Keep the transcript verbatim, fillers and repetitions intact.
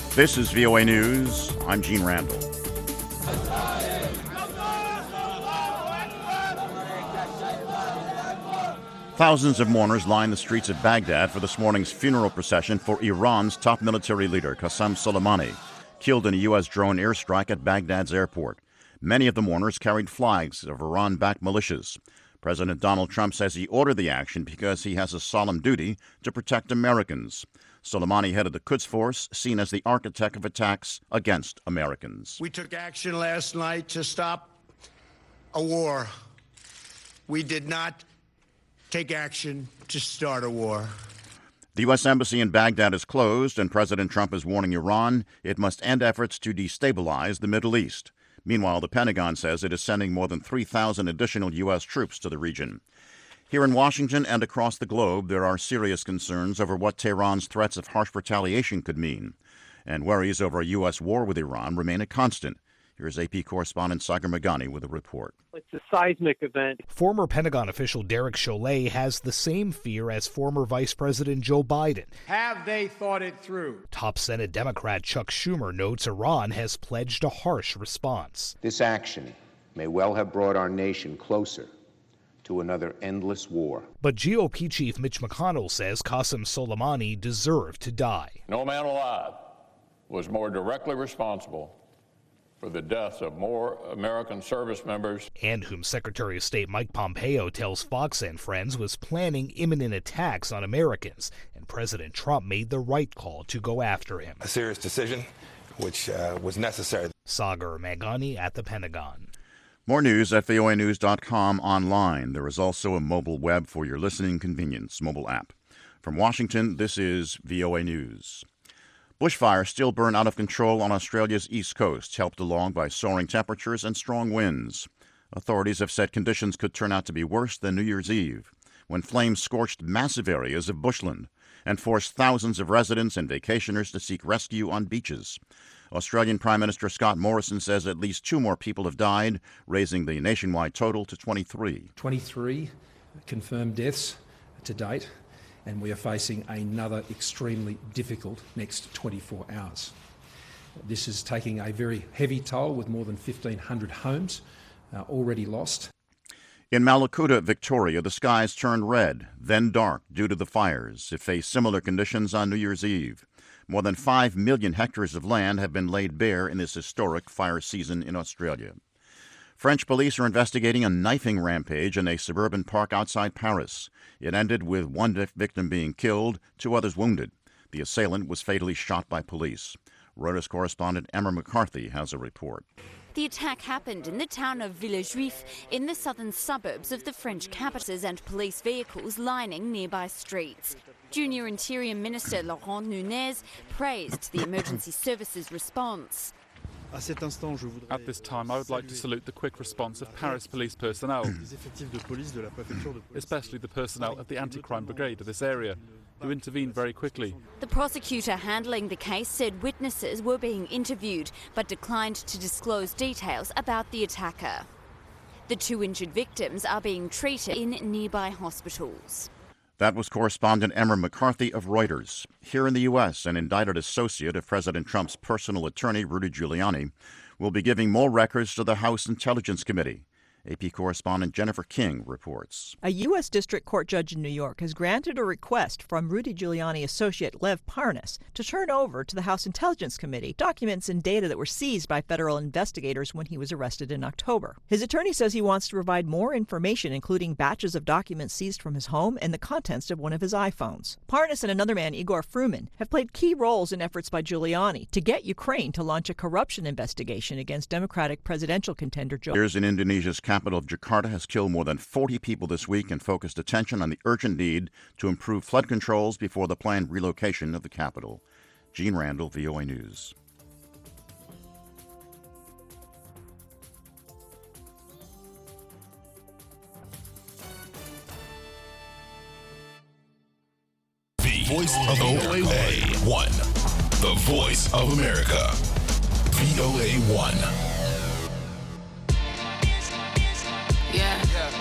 This is V O A News. I'm Gene Randall. Thousands of mourners line the streets of Baghdad for this morning's funeral procession for Iran's top military leader, Qasem Soleimani, killed in a U S drone airstrike at Baghdad's airport. Many of the mourners carried flags of Iran-backed militias. President Donald Trump says he ordered the action because he has a solemn duty to protect Americans. Soleimani headed the Quds Force, seen as the architect of attacks against Americans. We took action last night to stop a war. We did not take action to start a war. The U S Embassy in Baghdad is closed, and President Trump is warning Iran it must end efforts to destabilize the Middle East. Meanwhile, the Pentagon says it is sending more than three thousand additional U S troops to the region. Here in Washington and across the globe, there are serious concerns over what Tehran's threats of harsh retaliation could mean. And worries over a U S war with Iran remain a constant. Here's A P correspondent Sagar Meghani with a report. It's a seismic event. Former Pentagon official Derek Chollet has the same fear as former Vice President Joe Biden. Have they thought it through? Top Senate Democrat Chuck Schumer notes Iran has pledged a harsh response. This action may well have brought our nation closer to another endless war. But G O P Chief Mitch McConnell says Qasem Soleimani deserved to die. No man alive was more directly responsible for the deaths of more American service members. And whom Secretary of State Mike Pompeo tells Fox and Friends was planning imminent attacks on Americans. And President Trump made the right call to go after him. A serious decision, which uh, was necessary. Sagar Meghani at the Pentagon. More news at V O A news dot com online. There is also a mobile web for your listening convenience, mobile app. From Washington, this is V O A News. Bushfires still burn out of control on Australia's east coast, helped along by soaring temperatures and strong winds. Authorities have said conditions could turn out to be worse than New Year's Eve, when flames scorched massive areas of bushland and forced thousands of residents and vacationers to seek rescue on beaches. Australian Prime Minister Scott Morrison says at least two more people have died, raising the nationwide total to twenty-three. twenty-three confirmed deaths to date, and we are facing another extremely difficult next twenty-four hours. This is taking a very heavy toll, with more than fifteen hundred homes uh, already lost. In Malakuta, Victoria, the skies turned red, then dark due to the fires. It faced similar conditions on New Year's Eve. More than five million hectares of land have been laid bare in this historic fire season in Australia. French police are investigating a knifing rampage in a suburban park outside Paris. It ended with one victim being killed, two others wounded. The assailant was fatally shot by police. Reuters correspondent Emma McCarthy has a report. The attack happened in the town of Villejuif in the southern suburbs of the French capital, and police vehicles lining nearby streets. Junior Interior Minister Laurent Nunez praised the emergency services response. At this time, I would like to salute the quick response of Paris police personnel, especially the personnel of the anti-crime brigade of this area, who intervened very quickly. The prosecutor handling the case said witnesses were being interviewed, but declined to disclose details about the attacker. The two injured victims are being treated in nearby hospitals. That was correspondent Emma McCarthy of Reuters. Here in the U S, an indicted associate of President Trump's personal attorney, Rudy Giuliani, will be giving more records to the House Intelligence Committee. A P correspondent Jennifer King reports. A U S District Court judge in New York has granted a request from Rudy Giuliani associate Lev Parnas to turn over to the House Intelligence Committee documents and data that were seized by federal investigators when he was arrested in October. His attorney says he wants to provide more information, including batches of documents seized from his home and the contents of one of his iPhones. Parnas and another man, Igor Fruman, have played key roles in efforts by Giuliani to get Ukraine to launch a corruption investigation against Democratic presidential contender Joe. Here's in Indonesia's capital of Jakarta has killed more than forty people this week and focused attention on the urgent need to improve flood controls before the planned relocation of the capital. Gene Randall, V O A News. The voice of O A one. The voice of America. V O A one. Yeah.